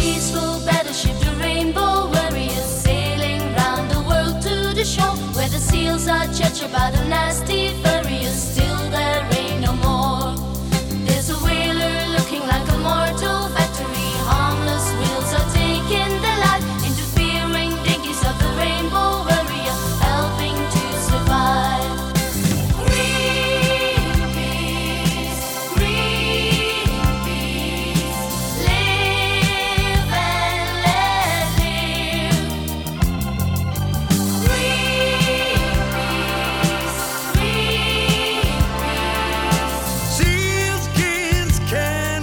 peaceful battleship, the Rainbow Warrior, sailing round the world to the shore, where the seals are judged by the nasty furriers. Still there ain't no more. There's a whaler looking like a mortal battery. Harmless wheels are taking the life, interfering dinghies of the Rainbow Warrior, helping to survive. Greenpeace, Greenpeace, live and let live. Greenpeace, Greenpeace. Sealskins can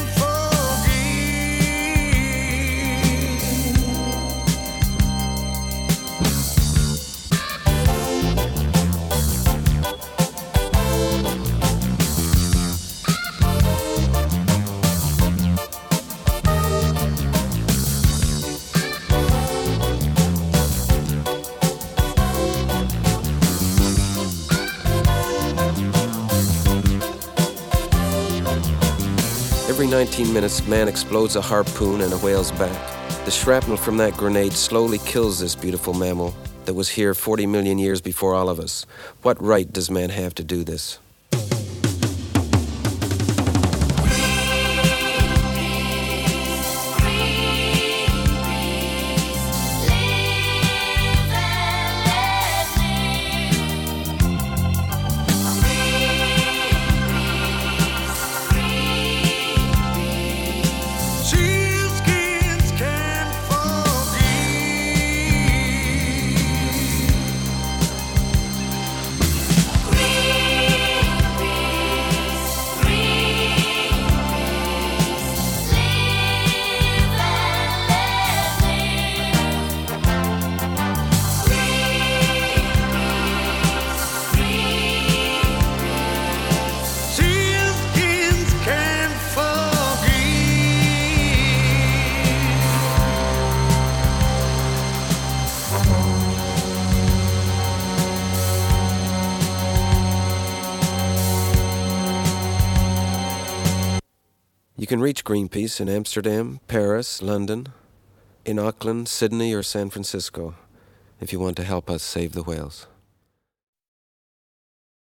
Every 19 minutes, man explodes a harpoon in a whale's back. The shrapnel from that grenade slowly kills this beautiful mammal that was here 40 million years before all of us. What right does man have to do this? sealskins can Sealskins can You can reach Greenpeace in Amsterdam, Paris, London, in Auckland, Sydney, or San Francisco if you want to help us save the whales.